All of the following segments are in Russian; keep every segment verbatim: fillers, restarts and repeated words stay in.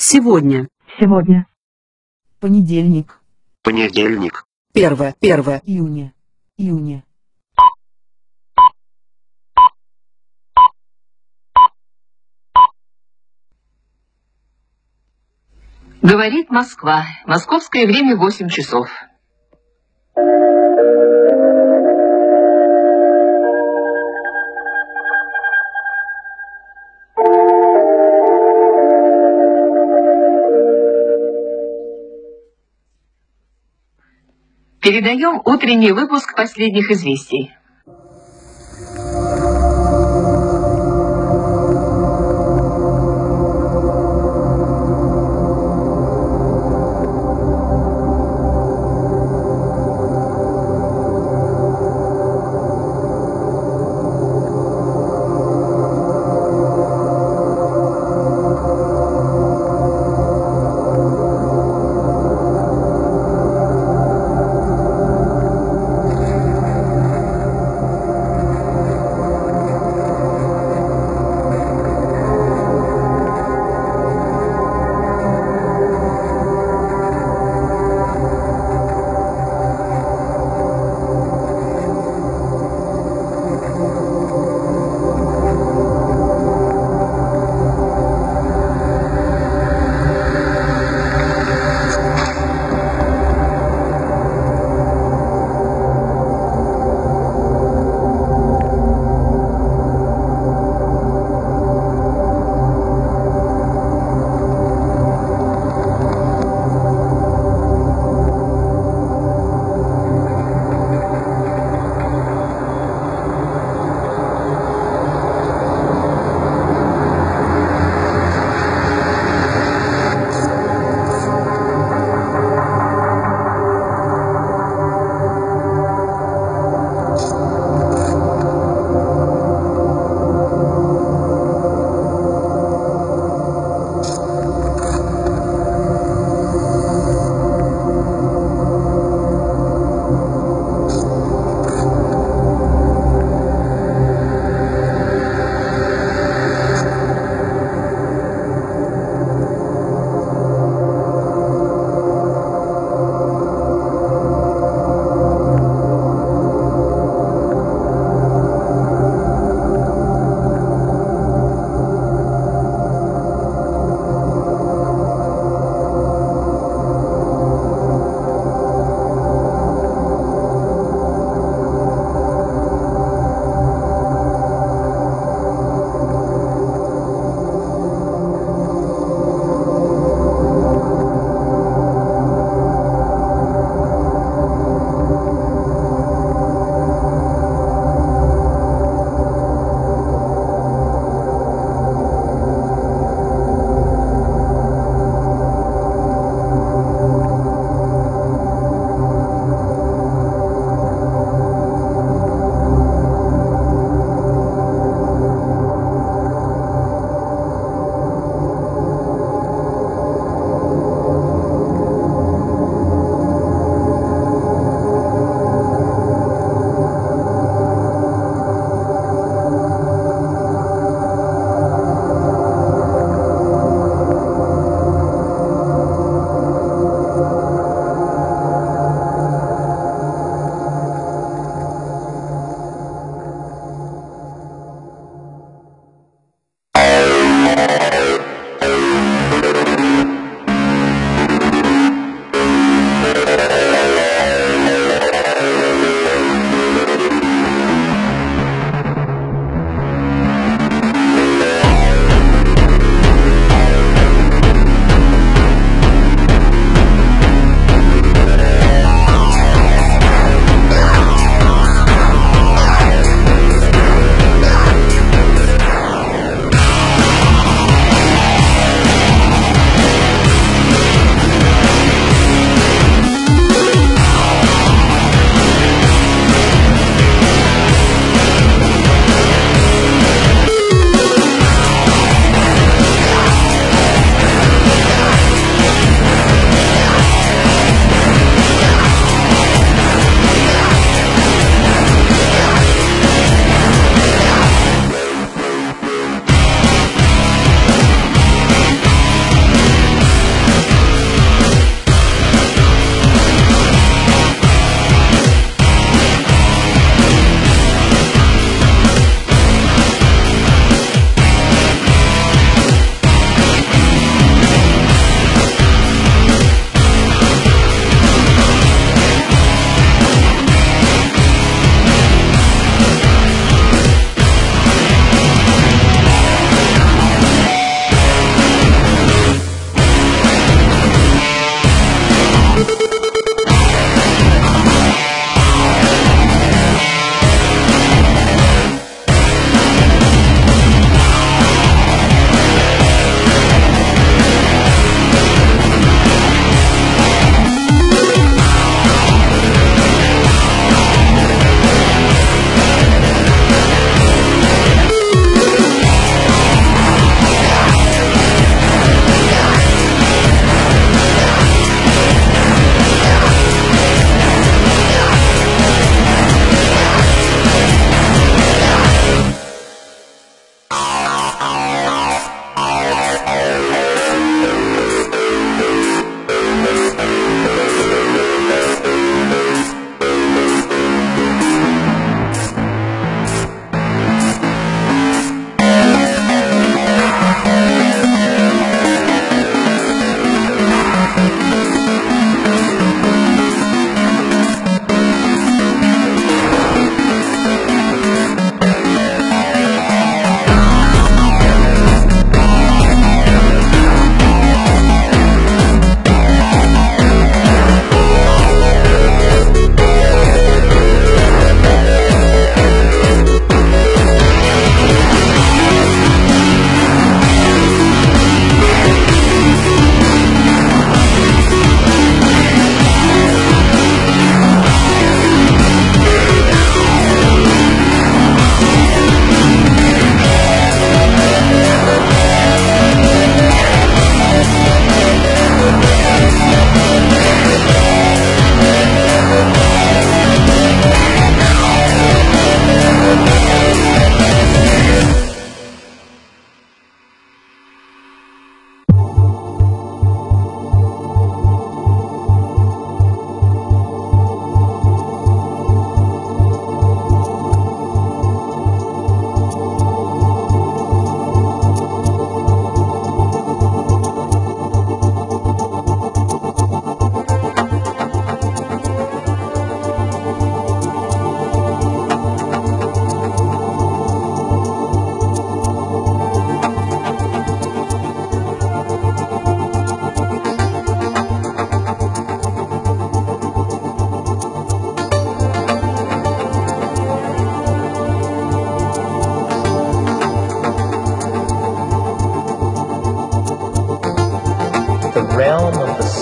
Сегодня. Сегодня. Понедельник. Понедельник. Первое. Первое. Июня. Июня. Говорит Москва. Московское время восемь часов. Передаем утренний выпуск последних известий.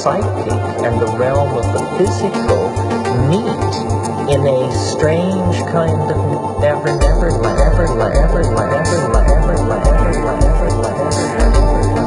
psychic and the realm of the physical meet in a strange kind of never, never, never, never, never, never, never, never, never, never.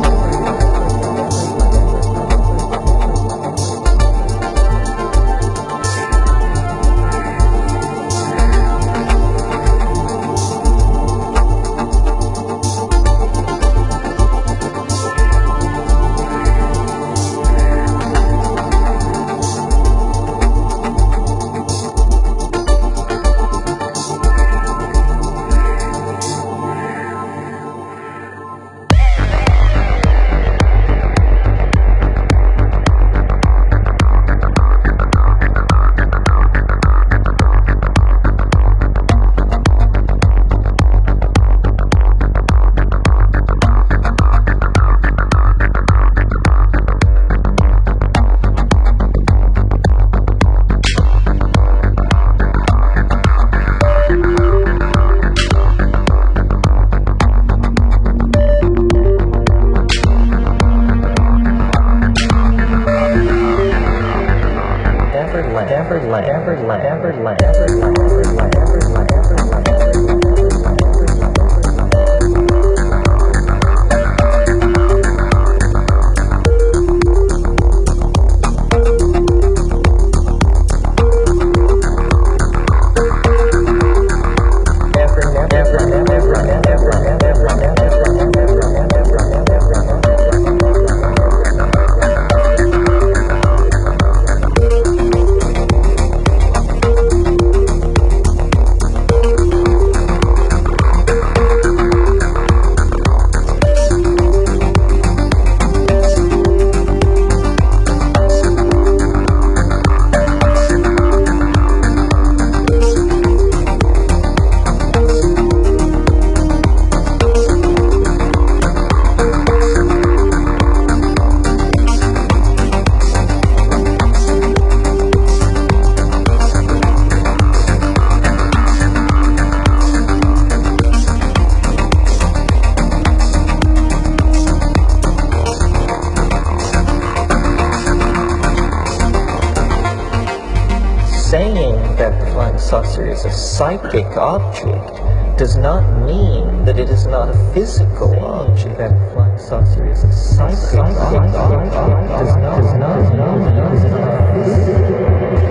Saucer is a psychic object does not mean that it is not a physical object. That flying saucer is a psychic object does not does not mean that it is not a physical.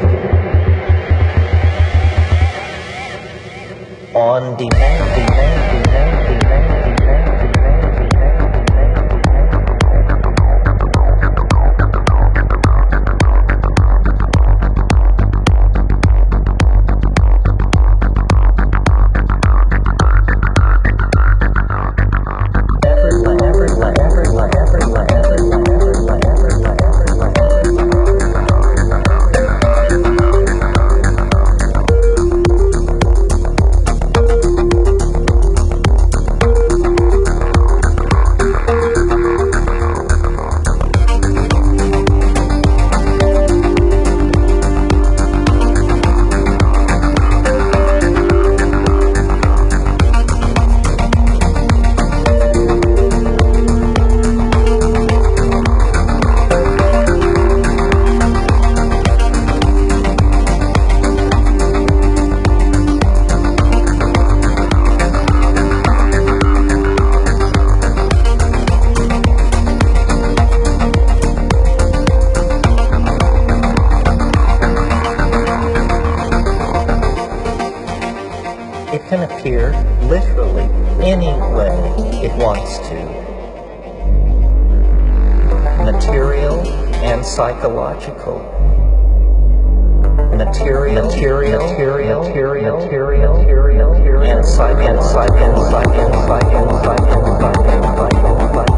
On demand, demand, demand, demand. It can appear literally any way it wants to. Material and psychological. Material, material, material, material, material, material, material, and psych, and psych, and psych, and psych, and psych, and psych, and psych, and psych.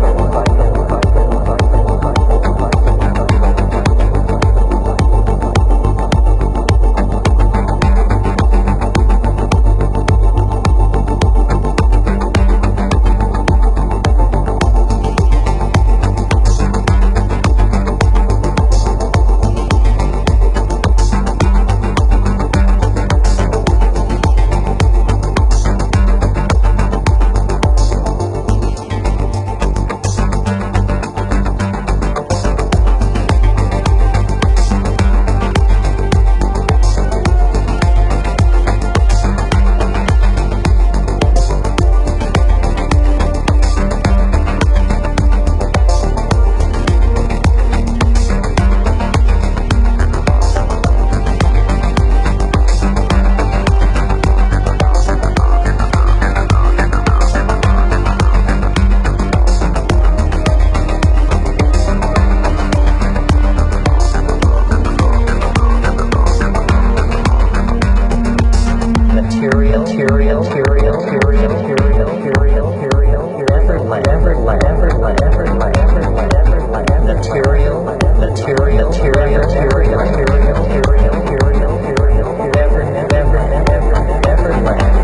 material, material, material, material, material, Neverland, Neverland, Neverland, Neverland, Neverland, Neverland, material, material, material, material, material, material, material, material, never, never, never, Neverland.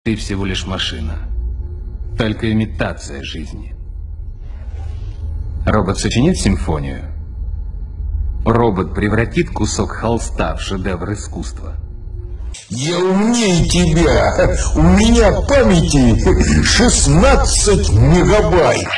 Ты всего лишь машина. Только имитация жизни. Робот сочинит симфонию. Робот превратит кусок холста в шедевр искусства. Я умнее тебя. У меня памяти шестнадцать мегабайт.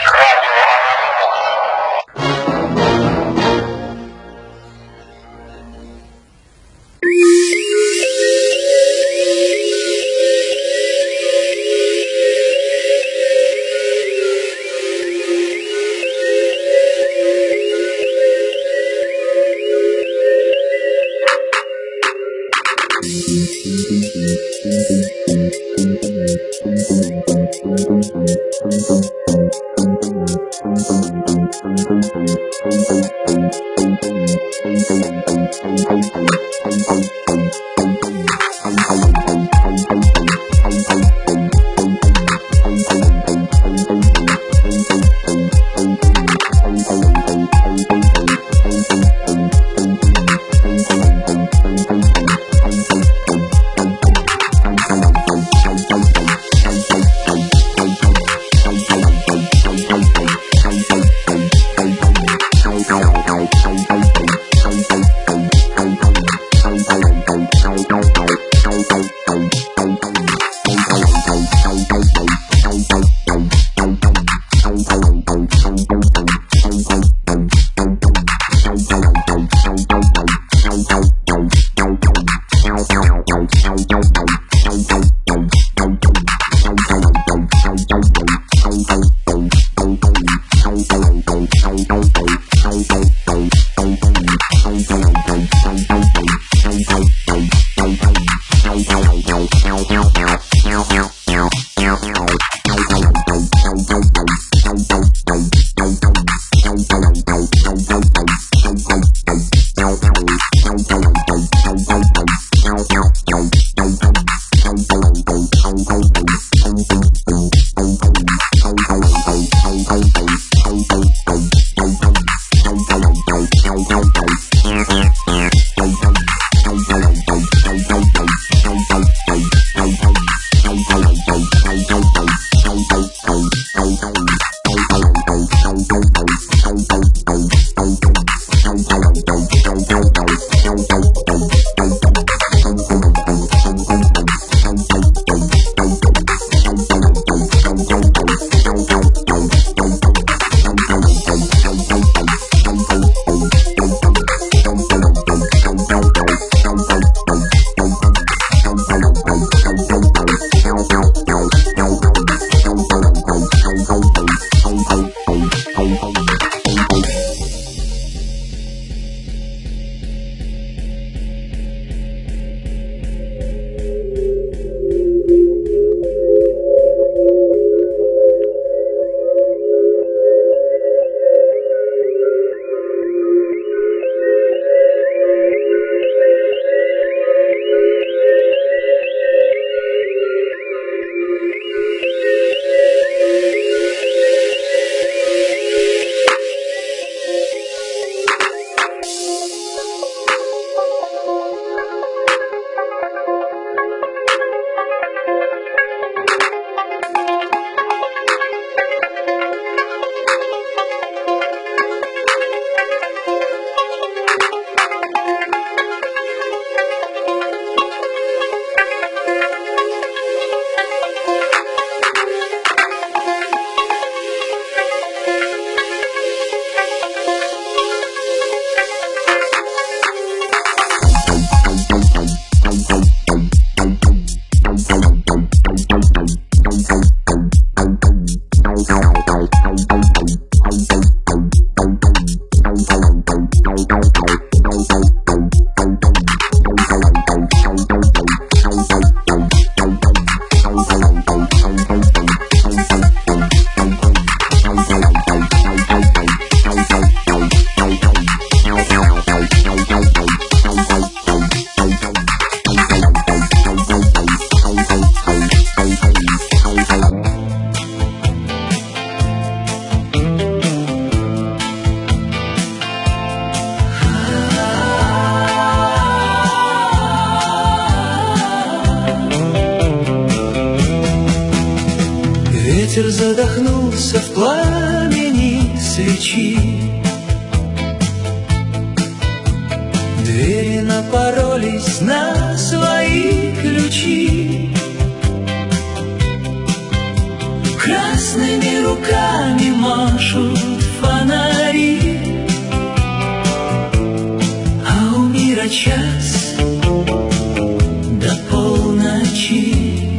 Thank you. Ветер задохнулся в пламени свечи. Двери напоролись на свои ключи. Красными руками машут фонари, а у мира час до полночи.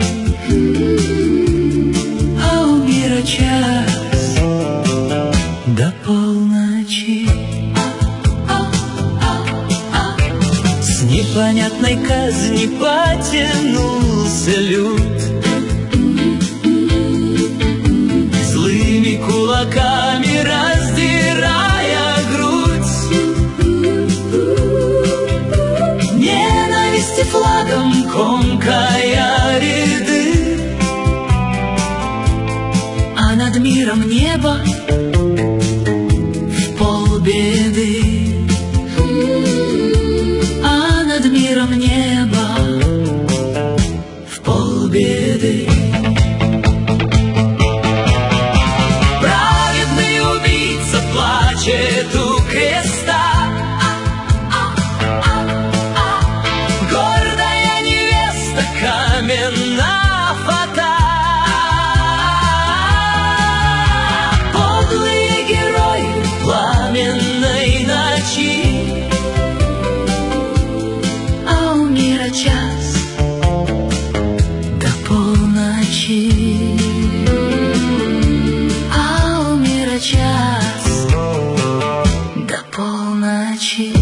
А у мира час до полночи. С непонятной казни потянулся люд, злыми кулаками раздирая грудь. Ненависти флагом комкая ряды, а над миром небо в полбеды. А над миром небо в полбеды. Праведный убийца плачет у креста. Гордая невеста каменна фата. Подлые герои пламенной ночи. А у мира час до полночи. А у мира час до полночи.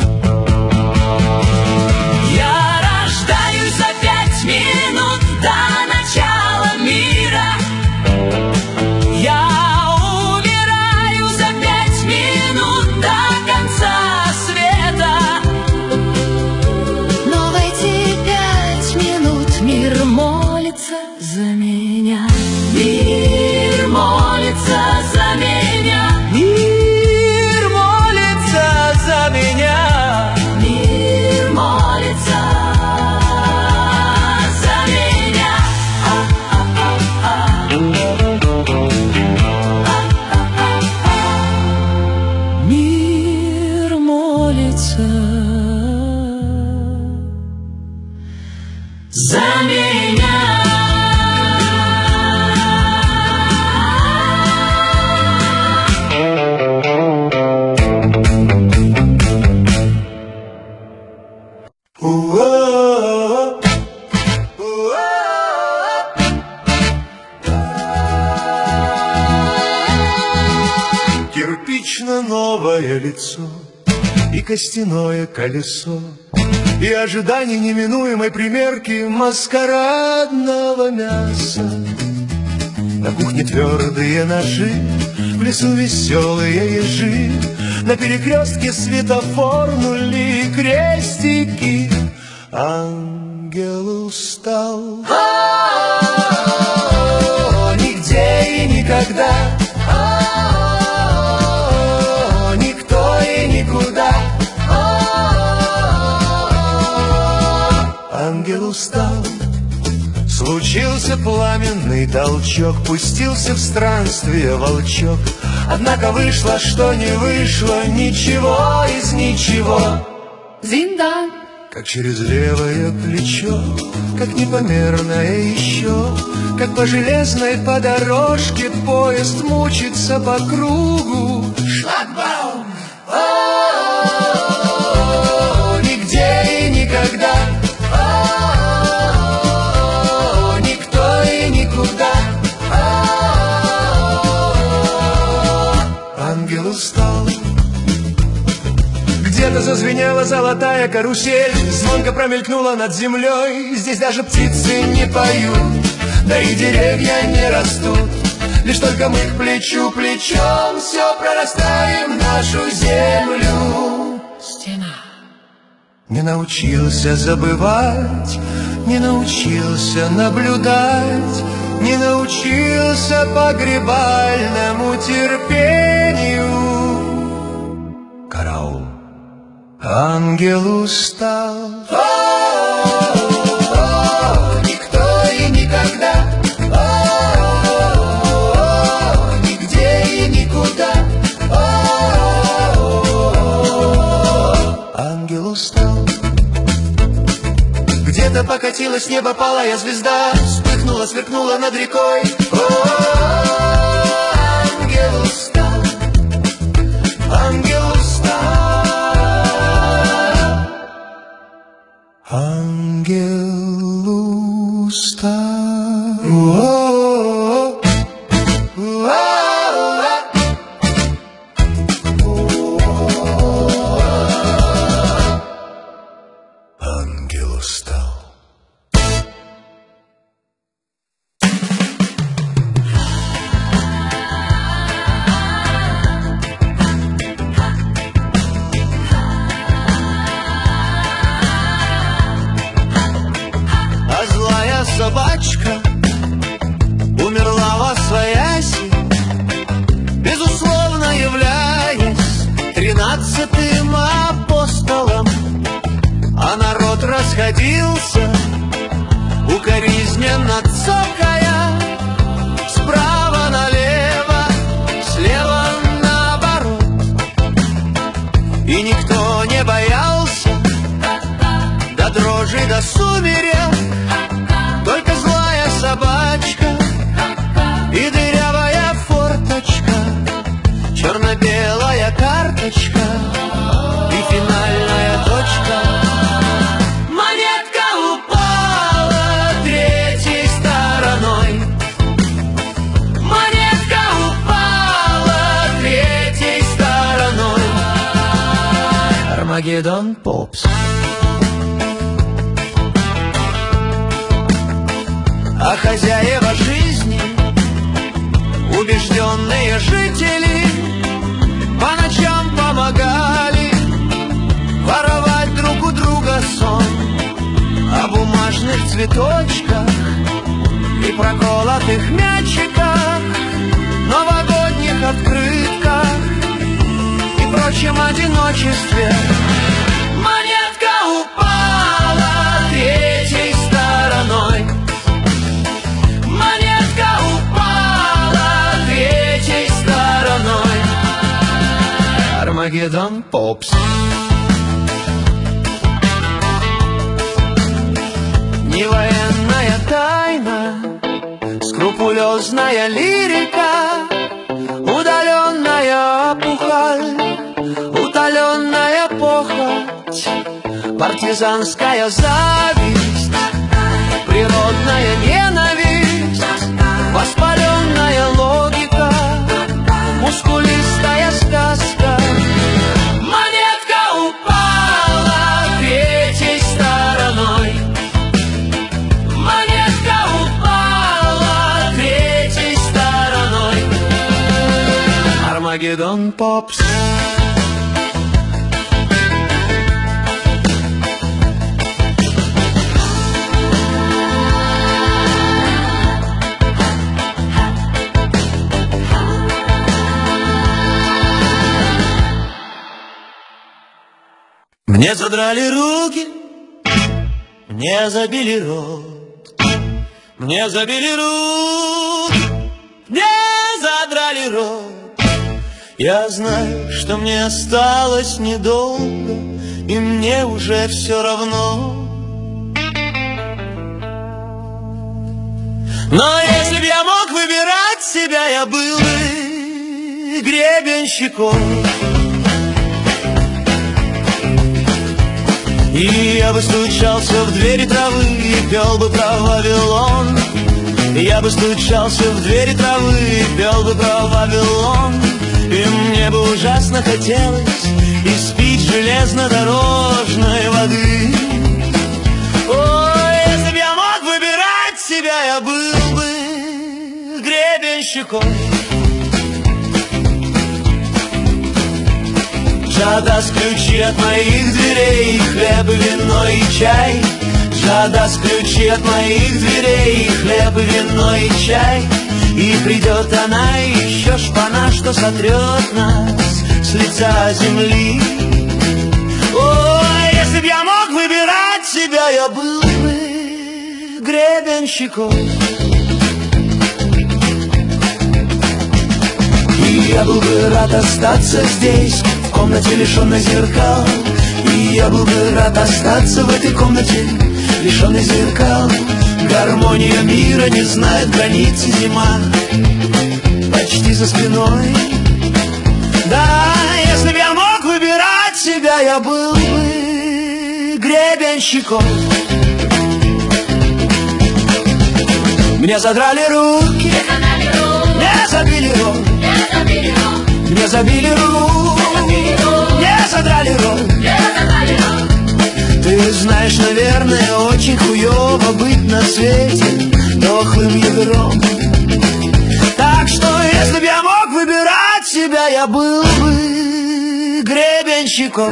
Я рождаюсь за пять минут до начала мира. Я умираю за пять минут до конца света. Но в эти пять минут мир молится за меня. Мир молится за меня. Мир молится за меня. Мир молится за меня. Мир молится за меня. Уа, кирпично новое лицо и костяное колесо, и ожидание неминуемой примерки маскарадного мяса. На кухне твердые ножи, в лесу веселые ежи, на перекрестке светофорнули крестики. Ангел устал, о, нигде и никогда, о, никто и никуда. Ангел устал. Случился пламенный толчок, пустился в странствие волчок. Однако вышло, что не вышло, ничего из ничего. Зиндан. Как через левое плечо, как непомерное еще, как по железной по дорожке поезд мучится по кругу. Шлагбаум! О, нигде и никогда, о, никто и никуда. Ангел устал. Где-то зазвенела золотая карусель, звонко промелькнула над землей. Здесь даже птицы не поют, да и деревья не растут. Лишь только мы к плечу плечом все прорастаем в нашу землю. Стена. Не научился забывать, не научился наблюдать, не научился погребальному терпению. Караул. Ангел устал. О, о, никто и никогда, о, Разбилась с неба палая звезда, вспыхнула, сверкнула над рекой. Ангел устал, ангел устал, ангел устал. Ангел устал. А злая собачка умерла восвояси, безусловно являясь тринадцатым апостолом. А народ расходился, укоризненно цокая, справа налево, слева наоборот. И никто не боялся до дрожи, до сумерек, только злая собачка и дырявая форточка, черно-белая карточка и финальная точка. Монетка упала третьей стороной. Монетка упала третьей стороной. Армагеддон Попс. А хозяева жизни, убежденные жители, по ночам помогали воровать друг у друга сон. О бумажных цветочках и проколотых мячиках, новогодних открытках и прочем одиночестве. Монетка упала третьей стороной. Монетка упала третьей стороной. Армагеддон Попс. Не военная тайна, скрупулезная лирика, удаленная опухоль, утоленная похоть, партизанская зависть, природная ненависть, воспаленная логика, мускулистая сказка. Монетка упала третьей стороной. Монетка упала третьей стороной. Армагеддон Попс. Мне задрали руки, мне забили рот, мне забили руки, мне задрали рот. Я знаю, что мне осталось недолго, и мне уже все равно. Но если б я мог выбирать себя, я был бы гребенщиком. И я бы стучался в двери травы и пел бы про Вавилон. И я бы стучался в двери травы и пел бы про Вавилон. И мне бы ужасно хотелось испить железнодорожной воды. Ой, если б я мог выбирать себя, я был бы гребенщиком. Джа даст ключи от моих дверей, хлеб и вино и чай. Джа даст ключи от моих дверей, хлеб и вино и чай. И придет она, и еще шпана, что сотрет нас с лица земли. Ой, если б я мог выбирать себя, я был бы гребенщиком. И я был бы рад остаться здесь, в комнате лишенной зеркал. И я был бы рад остаться в этой комнате лишенный зеркал. Гармония мира не знает границы, зима почти за спиной. Да, если б я мог выбирать себя, я был бы гребенщиком. Мне задрали руки, мне забили рот, мне забили руки, мне задрали рот. Ты знаешь, наверное, очень хуёво быть на свете дохлым ядром. Так что, если б я мог выбирать себя, я был бы гребенщиком.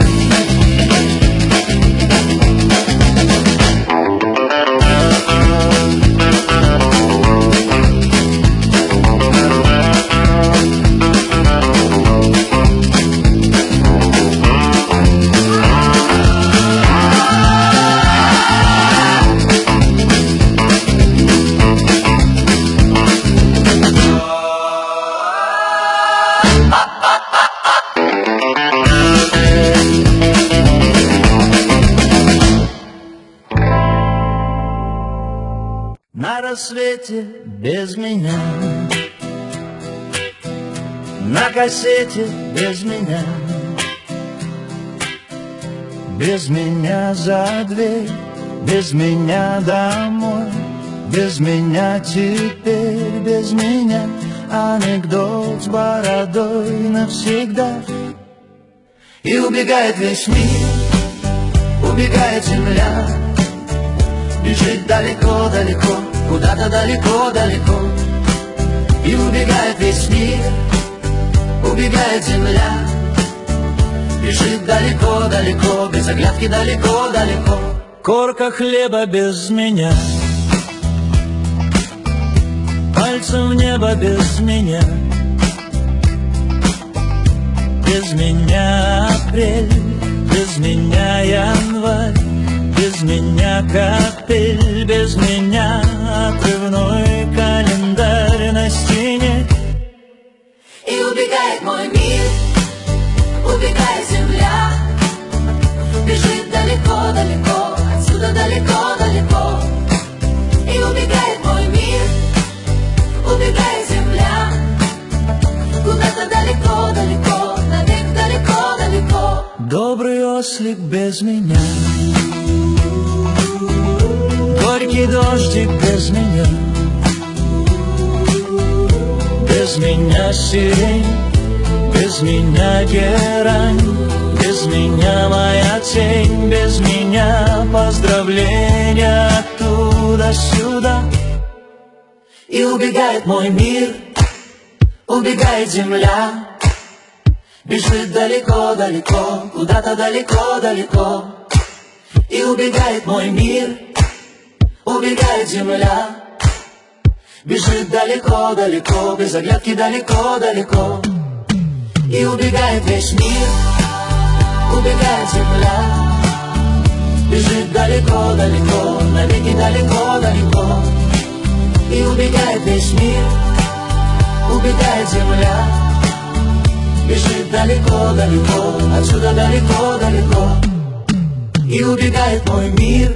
На рассвете без меня, на кассете без меня, без меня за дверь, без меня домой, без меня теперь, без меня анекдот с бородой навсегда. И убегает весь мир, убегает земля, бежит далеко-далеко, куда-то далеко-далеко. И убегает весь мир, убегает земля, бежит далеко-далеко, без оглядки далеко-далеко. Корка хлеба без меня, пальцем в небо без меня, без меня апрель, без меня январь, без меня капель, без меня отрывной календарь на стене. И убегает мой мир, убегает земля, бежит далеко-далеко, отсюда далеко-далеко. И убегает мой мир, убегает земля, куда-то далеко-далеко, навек далеко-далеко. Добрый ослик без меня, горький дождик без меня, без меня сирень, без меня герань, без меня моя тень, без меня поздравления оттуда-сюда. И убегает мой мир, убегает земля, бежит далеко-далеко, куда-то далеко-далеко. И убегает мой мир, убегает земля, бежит далеко-далеко, без оглядки далеко-далеко. И убегает весь мир, убегает земля, бежит далеко-далеко, навеки далеко-далеко. И убегает весь мир, убегает земля, бежит далеко-далеко, отсюда далеко-далеко. И убегает мой мир.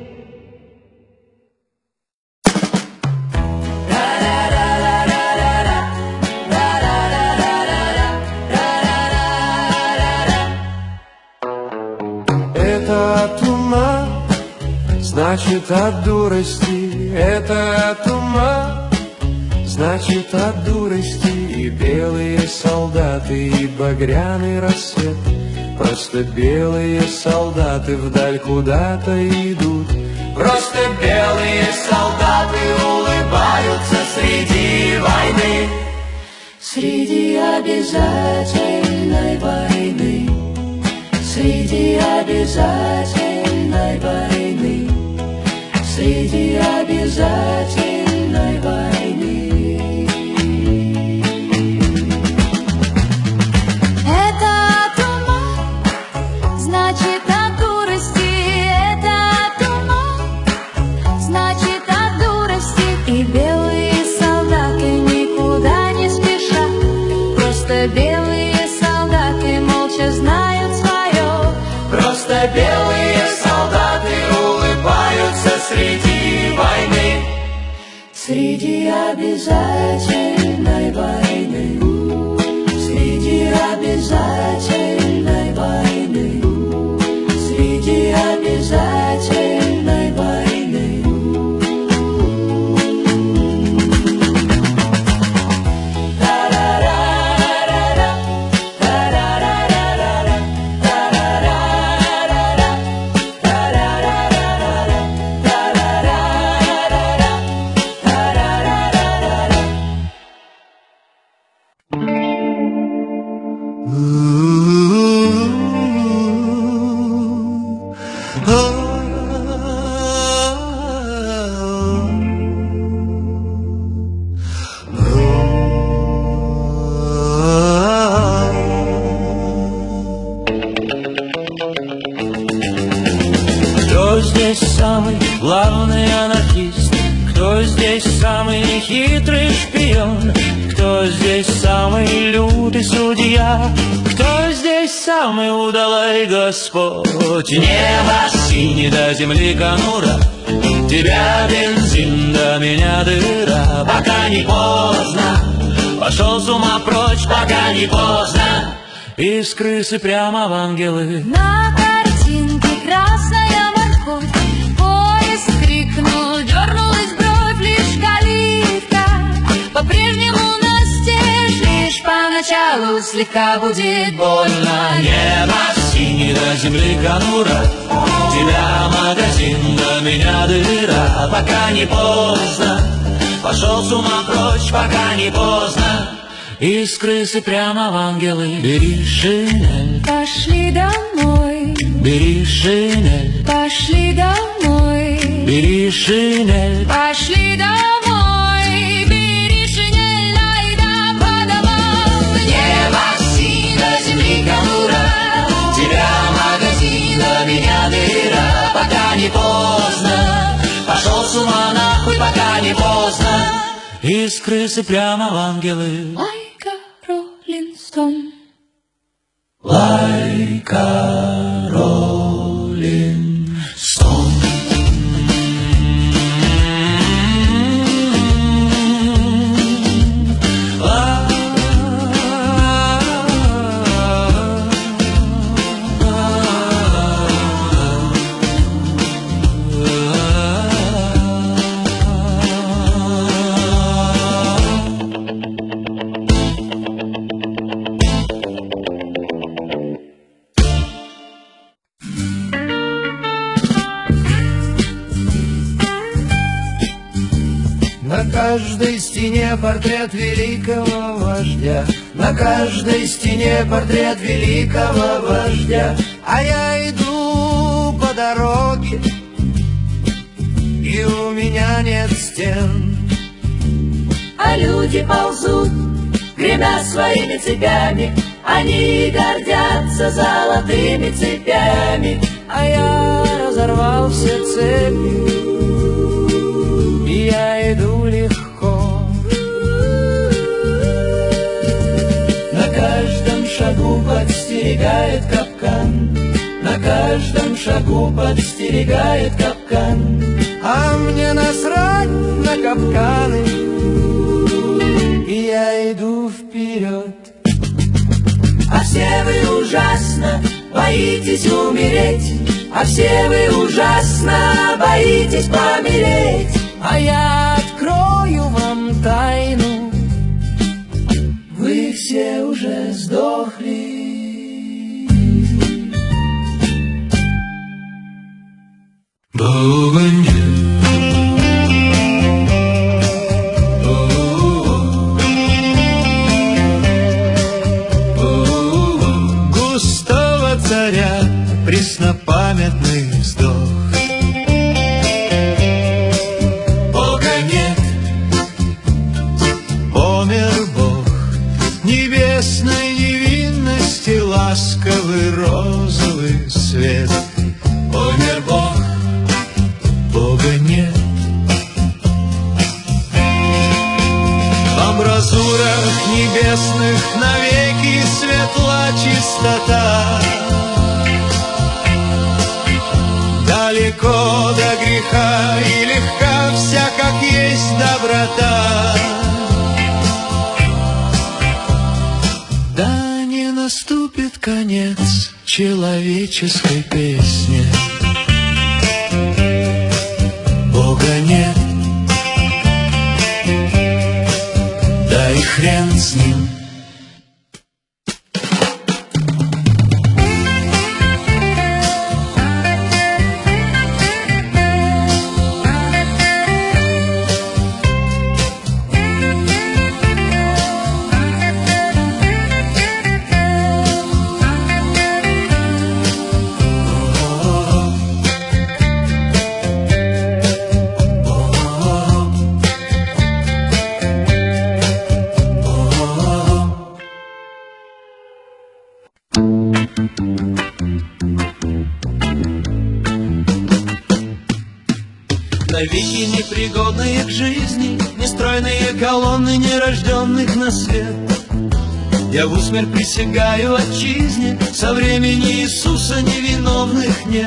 Это от ума, значит от дурости. Это от ума, значит от дурости. И белые солдаты, и багряный рассвет. Просто белые солдаты вдаль куда-то идут. Просто белые солдаты улыбаются среди войны. Среди обязательной войны, среди обязательной войны, среди обязательной войны. Это от ума, значит от дурости. Это от ума, значит от дурости. И белые солдаты никуда не спешат, просто белые солдаты молча знают свое. Просто белые солдаты улыбаются среди обязательной войны, среди обязательной войны, среди обязательной войны. Кто здесь самый главный анархист? Кто здесь самый хитрый шпион? Кто здесь самый лютый судья? Кто здесь самый удалой Господь? Небо синее до земли конура, тебя бензин, до меня дыра. Пока не поздно, пошел с ума прочь, пока не поздно. Из крысы прямо в ангелы. На картинке красная морковь, поезд крикнул, дернулась бровь, лишь калитка по-прежнему настежь, лишь поначалу слегка будет больно. Небо синее до земли конура, тебя магазин, до меня дыра. Пока не поздно, пошел с ума прочь, пока не поздно. Из крысы прямо в ангелы. Бери шинель, Пошли домой, бери шинель, пошли домой, бери шинель. пошли домой, бери шинель, айда по домам. Небо синее до земли конура, тебя магазин, до меня дыра. Пока не поздно, пошел с ума нахуй, пока не поздно. Из крысы прямо в ангелы. Лайка Роллинг Стоун. Лайка Роллинг Стоун. На каждой стене портрет великого вождя, на каждой стене портрет великого вождя. А я иду по дороге, и у меня нет стен. А люди ползут, гремя своими цепями, они гордятся золотыми цепями. А я разорвал все цепи, и я иду легко. На каждом шагу подстерегает капкан, на каждом шагу подстерегает капкан. А мне насрать на капканы, и я иду вперед. А все вы ужасно боитесь умереть, а все вы ужасно боитесь помереть. А я открою вам тайну, вы все уже сдохли. Бога нет. густого царя преснопамятный вздох. Бога нет. Помер Бог небесной невинности, ласковый розовый свет. Помер Бог. Бога нет. В амбразурах небесных навеки светла чистота. Далеко до греха и легка вся, как есть доброта. конец человеческой песни. Бога нет, да и хрен с ним. Навеки непригодные к жизни, нестройные колонны нерожденных на свет. Я в усмерть присягаю отчизне, со времени Иисуса невиновных нет.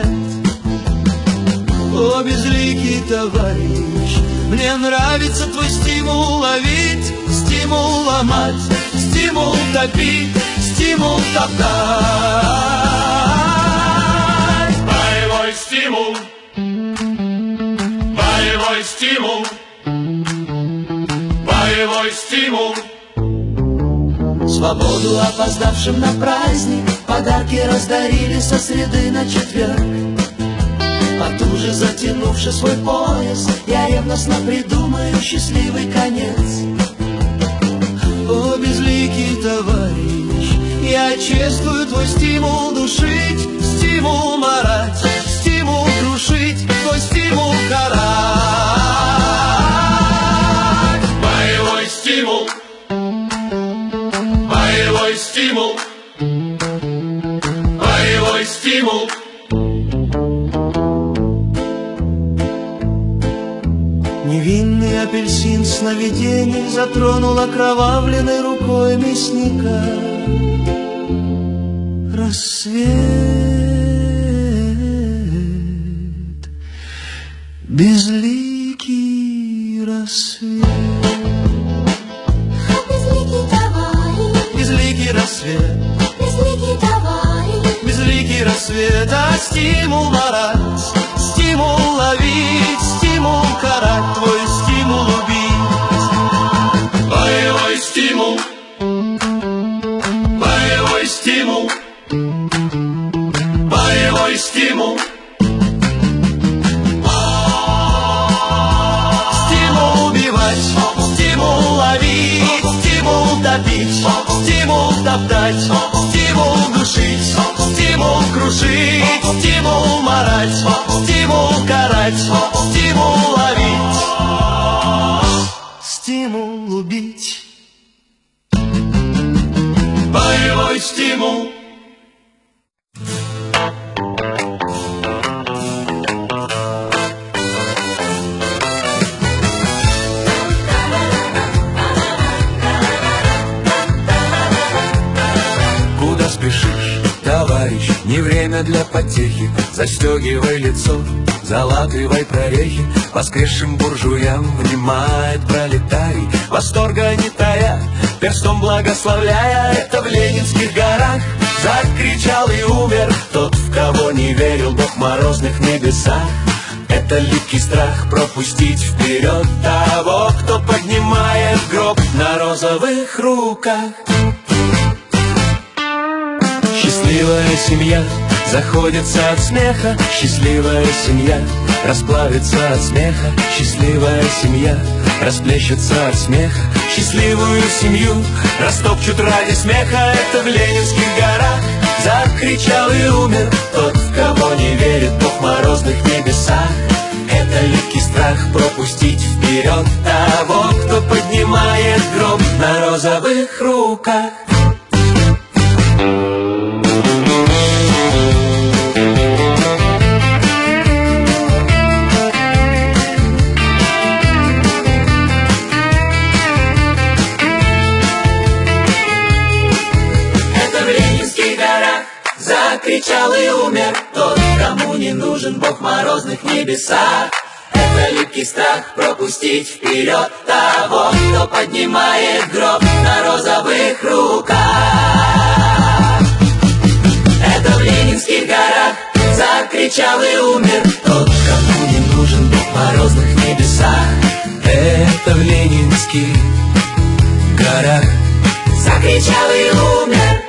О, безликий товарищ, мне нравится твой стимул ловить, стимул ломать, стимул топить, стимул топтать. Боевой стимул, боевой стимул, боевой стимул. Свободу опоздавшим на праздник подарки раздарили со среды на четверг. Потуже затянувши свой пояс, я ревностно придумаю счастливый конец. О, безликий товарищ, я чествую твой стимул душить, стимул марать, стимул крушить, твой стимул карать. Боевой стимул, боевой стимул, боевой стимул. Невинный апельсин сновидений затронул окровавленной рукой мясника. Рассвет, безликий рассвет. Безликий рассвет, безликий товарищ, безликий рассвет. А стимул марать, стимул ловить, стимул карать, твой стимул убить. Боевой стимул, боевой стимул, боевой стимул. Стимул убивать, стимул ловить, стимул топить, стимул топтать, стимул душить, стимул крушить, стимул марать, стимул карать, стимул ловить, стимул убить. Боевой стимул. Куда спешишь, товарищ? Не время для потехи. Застегивай лицо, залатывай прорехи. Воскресшим буржуям внимает пролетарий, восторга не тая, перстом благословляя. Это в Ленинских горах закричал и умер тот, в кого не верил Бог в морозных небесах. Это липкий страх пропустить вперед того, кто поднимает гроб на розовых руках. Счастливая семья заходится от смеха, счастливая семья расплавится от смеха, счастливая семья расплещется от смеха, счастливую семью растопчут ради смеха. Это в Ленинских горах закричал и умер тот, в кого не верит Бог в морозных небесах. Это липкий страх пропустить вперед того, кто поднимает гроб на розовых руках. Закричал и умер тот, кому не нужен Бог в морозных небесах. Это липкий страх пропустить вперед того, кто поднимает гроб на розовых руках. закричал и умер тот, кому не нужен Бог в морозных небесах. Это в Ленинских горах. Закричал и умер.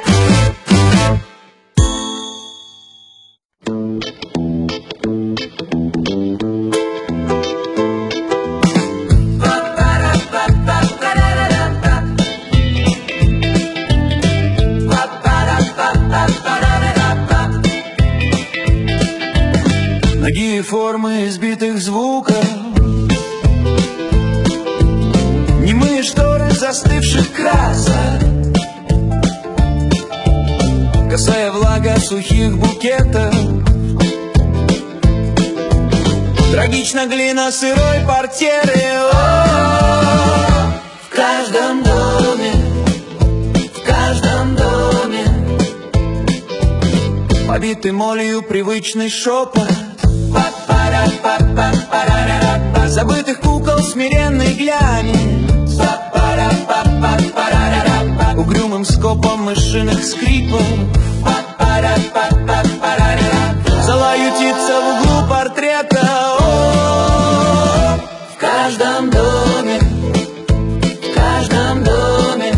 Многие формы избитых звуков, немые шторы застывших красок, косая влага сухих букетов, трагично глина сырой портьеры. О, в каждом доме, в каждом доме побитый молью привычный шепот забытых кукол смиренный глянец, угрюмым скопом мышиных скрипов зала ютится в углу портрета. О, в каждом доме, в каждом доме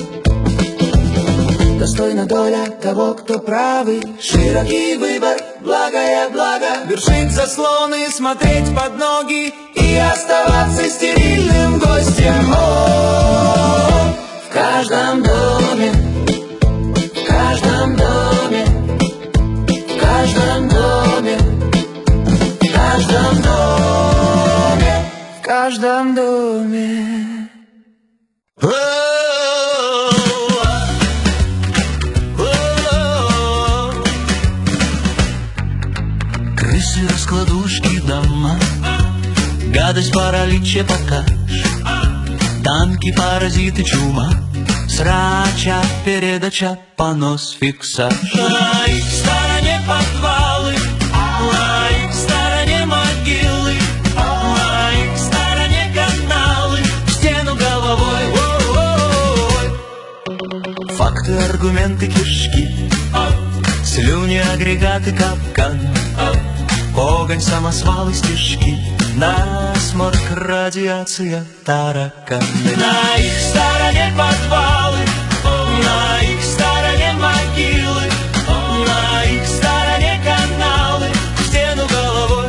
достойна доля того, кто правый. Широкий выбор, благое благо, вершить заслоны, смотреть под ноги и оставаться стерильным гостем. О, в каждом доме, в каждом доме, в каждом доме, в каждом доме, в каждом доме. Крысы, раскладушки, дома, гадость, паралич, эпатаж, танки, паразиты, чума, срача, передача, понос, фиксаж. На их стороне подвалы, на их стороне могилы, на их стороне каналы, в стену головой. О-о-о-о. Факты, аргументы, кишки, слюни, агрегаты, капкан, огонь, самосвалы, стежки, насморк, радиация, тараканы. На их стороне подвалы, на их стороне могилы, на их стороне каналы, в стену головой.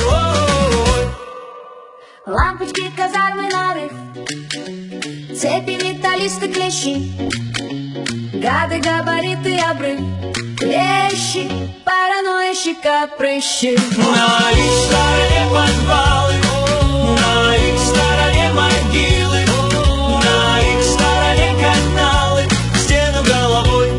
Лампочки, казармы, нарыв, цепи, металлисты, клещи, гады, габариты, обрыв, клещи, параноищика, прыщи. На их стороне подвалы, на их стороне могилы, на их стороне каналы, в стену головой.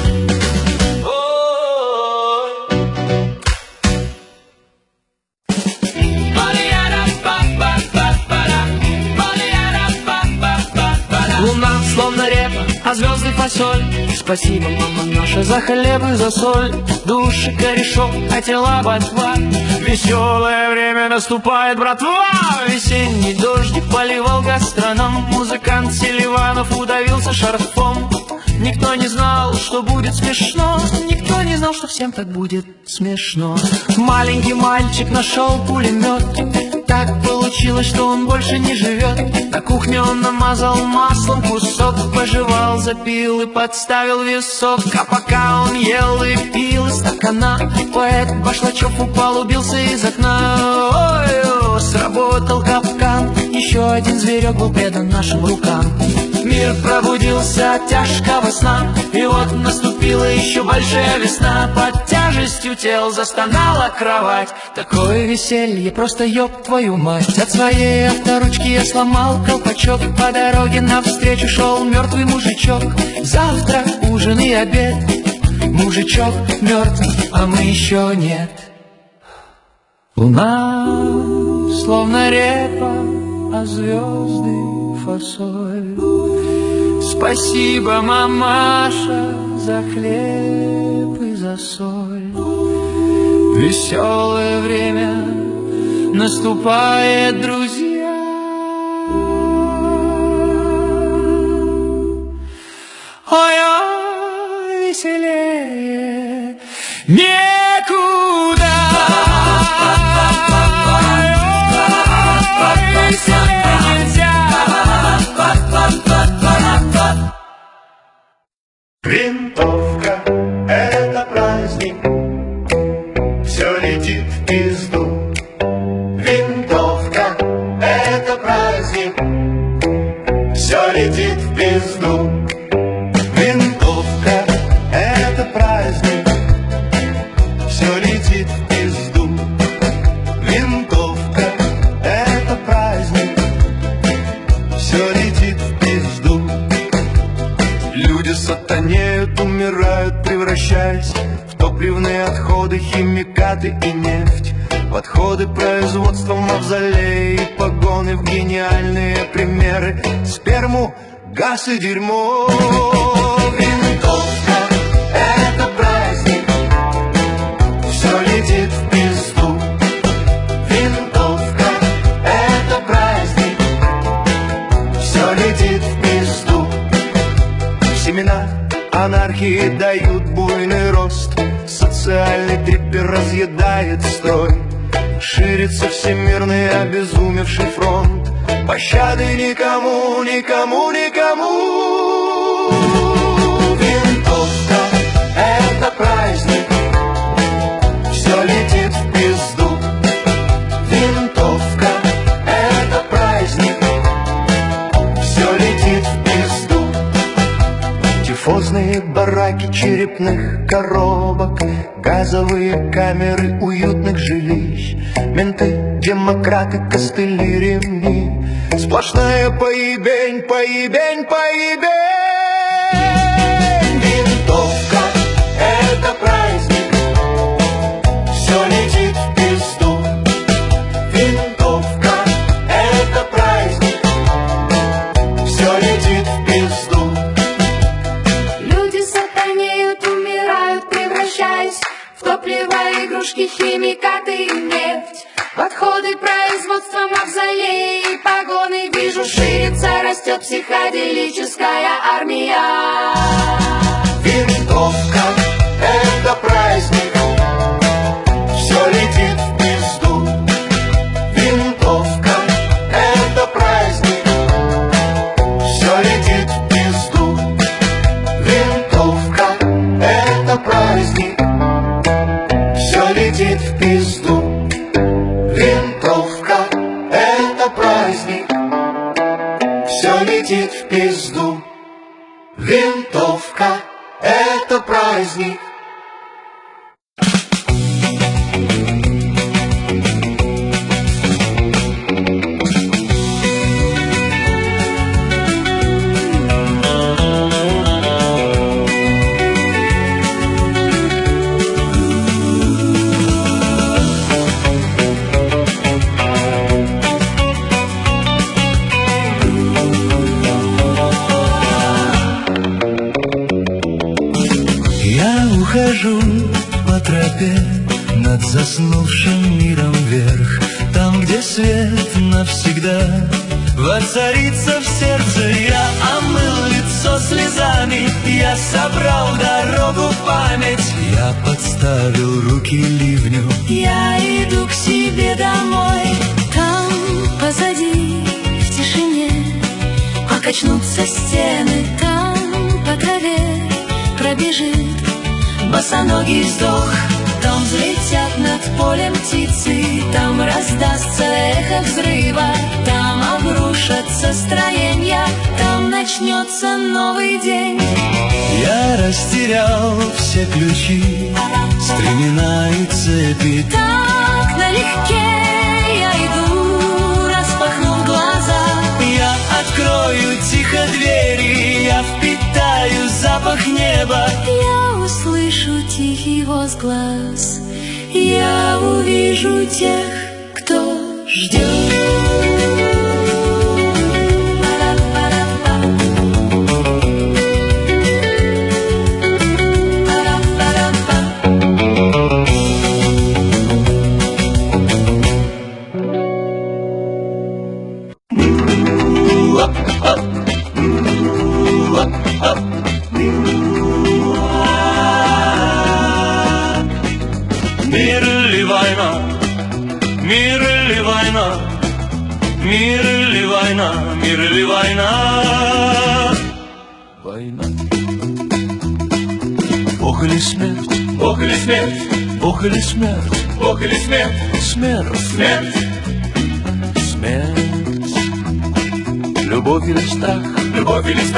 Луна словно репа, а звезды фасоль. Спасибо, мама наша, за хлеб и за соль. Души корешок, а тела ботва. Веселое время наступает, братва. Весенний дождик поливал гастроном. Музыкант Селиванов удавился шарфом. Никто не знал, что будет смешно. Никто не знал, что всем так будет смешно. Маленький мальчик нашел пулемет. Так получилось, что он больше не живет. На кухне он намазал маслом кусок, пожевал, запил и подставил висок. А пока он ел и пил из стакана, поэт Башлачев упал, убился из окна. Ой, сработал капкан, еще один зверек был предан нашим рукам. Мир пробудился от тяжкого сна, и вот наступила еще большая весна. Под тяжестью тел застонала кровать. Такое веселье, просто ёб твою мать. От своей авторучки я сломал колпачок. По дороге навстречу шел мертвый мужичок. Завтра ужин и обед. Мужичок мертв, а мы еще нет. Луна словно репа, а звезды фасоль. Спасибо, мамаша, за хлеб и за соль. Веселое время наступает, друзья. Ой, веселее некуда. летит в пизду. Винтовка — это праздник, все летит в пизду. Винтовка — это праздник, все летит в пизду. Люди сатанеют, умирают, превращаясь в топливные отходы, химикаты и нефть, в отходы производства, мавзолеи и погоны, в гениальные примеры, сперму, газ и дерьмо. Винтовка — это праздник, все летит в пизду. Винтовка — это праздник, все летит в пизду. Семена анархии дают буйный рост, социальный трипер разъедает строй, ширится всемирный обезумевший фронт. Пощады никому, никому, никому. Винтовка — это праздник, все летит в пизду. Винтовка — это праздник, все летит в пизду. Тифозные бараки черепных коробок, газовые камеры уютных жилищ, менты, демократы, костыли, ремни, сплошная поебень, поебень, поебень. Винтовка — это праздник, все летит в пизду. Винтовка — это праздник, все летит в пизду. Люди сатанеют, умирают, превращаясь в топливо, игрушки, химикаты и нефть, в отходы производства, мавзолеи и погоны. Вижу, ширится, растет психоделическая армия. Винтовка — это праздник, все летит в пизду. Винтовка — это праздник, все летит в пизду. Винтовка — это праздник, все летит в пизду. Винтовка — это праздник, все летит в пизду. Винтовка — это праздник. Ухожу по тропе над заснувшим миром вверх, там, где свет навсегда воцарится в сердце. Я омыл лицо слезами, я собрал дорогу в память, я подставил руки ливню. Я иду к себе домой, там позади в тишине покачнутся стены, там по траве пробежит босоногий вздох, там взлетят над полем птицы, там раздастся эхо взрыва, там обрушатся строения, там начнется новый день. Я растерял все ключи, стремена и цепи. Так налегке я иду, распахнув глаза. Я открою тихо двери, я впитаю запах неба. Я услышу тихий возглас, я увижу тех, кто ждет. Мир ли война, мир ли война, мир ли война, мир ли война? Война. Бог или смерть, Бог или смерть, Бог или смерть, Бог или смерть, смерть, смерть, смерть, любовь или страх, любовь или страсть.